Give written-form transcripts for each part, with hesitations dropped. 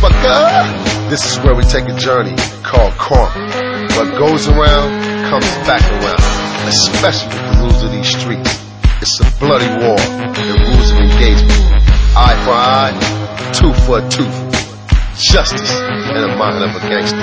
motherfucker. This is where we take a journey called karma. What goes around comes back around, especially with the rules of these streets. It's a bloody war, the rules of engagement. Eye for eye, tooth for a tooth. Justice in the mind of a gangster.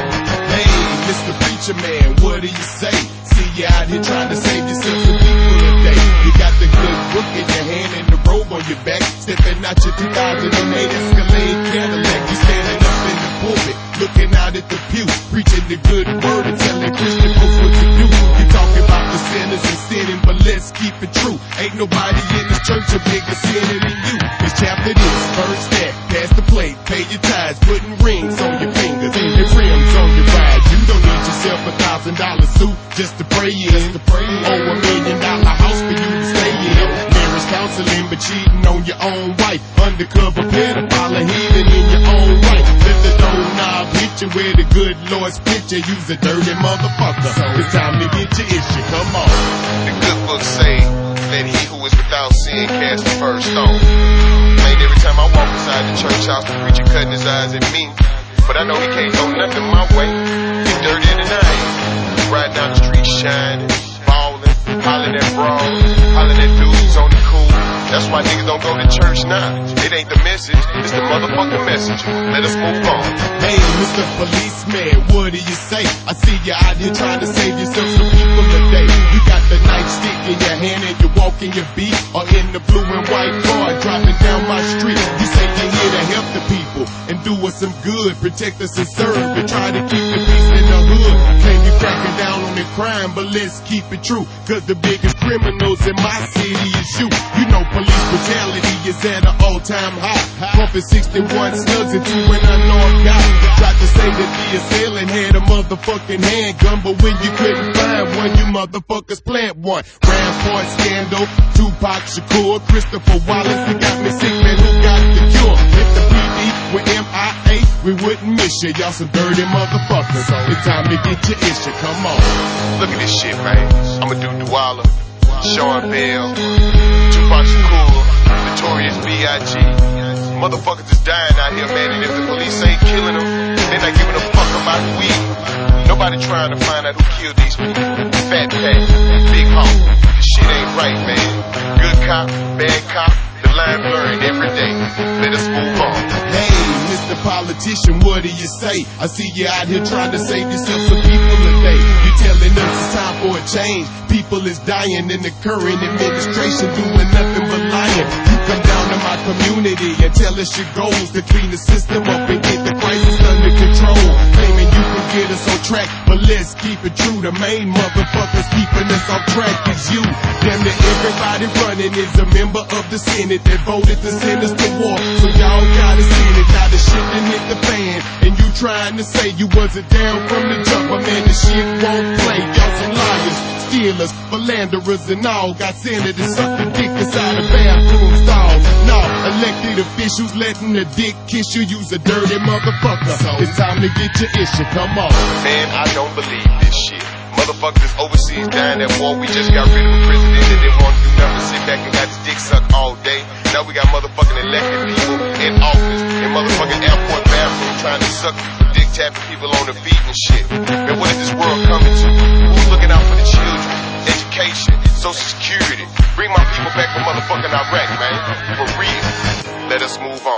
Hey, Mr. Preacher Man, what do you say? See you out here trying to save yourself some people today. You got the good book in your hand and the robe on your back, stepping out your 2008 Escalade Cadillac. You standing up in the pulpit, looking out at the pew, preaching the good word and telling Christian folks what to do. You talking about the sinners and sinning, but let's keep it true. Ain't nobody in this church a bigger sinner than you. It's chapter this, verse that, pass the plate, pay your tithes, putting rings on your fingers and rims on your ride. You don't need yourself $1,000 suit just to pray in. Oh, $1 million house for you to stay in. Marriage counseling, but cheating on your own wife. Undercover pedophile, healing in your own right. Let the doorknob hit you where the good Lord spit you. You's a dirty motherfucker. It's time to get your issue. Come on. The good book say that he who is without sin cast the first stone. Man, every time I walk inside the church house, the preacher cutting his eyes at me. But I know he can't throw nothing my way. He's dirtier than I am. Riding down the street shining, ballin', hollering at bras, hollering at dudes on the cool. That's why niggas don't go to church now. It ain't the message, it's the motherfucking message. Let us move on. Hey, Mr. Policeman, what do you say? I see you out here trying to save yourself some people today. You got the nightstick in your hand and you're walking your beat, or in the blue and white car driving down my street. You say you're here to help the people and do us some good, protect us and serve, and try to keep the peace in the hood. Claim you cracking down on the crime, but let's keep it true, cause the biggest criminals in my city is you. You know police brutality is at an all-time high. Pumping 61 slugs into an unarmed guy. Tried to say that the assailant had a motherfucking handgun, but when you couldn't find one, you motherfuckers plant one. Rampart scandal, Tupac Shakur, Christopher Wallace, they got me sick, man, who got the cure? If the PD were MIA, we wouldn't miss you. Y'all some dirty motherfuckers. It's time to get your issue, come on. Look at this shit, man. I'ma do Dwalla, Sean Bell, Tupac Shakur, Notorious B.I.G. Motherfuckers is dying out here, man, and if the police ain't killing them, they're not giving a fuck about who we. Nobody trying to find out who killed these people. Fat Pat, Big Hawk, this shit ain't right, man. Good cop, bad cop, the line blurring every day. Let us move on. Hey, Mr. Politician, what do you say? I see you out here trying to save yourself some people today. You telling us it's time for a change. People is dying in the current administration doing nothing but lying. You come down to my community and tell us your goals to clean the system up and get the crisis under control. Claiming you can get us on track, but let's keep it true. The main motherfuckers keeping us off track is you. Damn near everybody running is a member of the Senate that voted to send us to war. So y'all gotta send it. Now the shit done hit the fan, and you trying to say you wasn't down from the jump, but man, the shit won't play. Y'all some liars, stealers, philanderers, and all. Got senators sucking dick inside a bathroom stall. No, elected officials letting the dick kiss you. You's a dirty motherfucker. It's time to get your issue. Come on. Man, I don't believe this shit. Motherfuckers overseas dying at war. We just got rid of a president that didn't want to do nothing, sit back and got his dick sucked all day. Now we got motherfucking elected people in office in motherfucking airport bathroom trying to suck people, dick tapping people on the feet and shit. Man, what is this world coming to? Who's looking out for the children? Education, Social Security. Bring my people back from motherfucking Iraq, man. For real. Let us move on.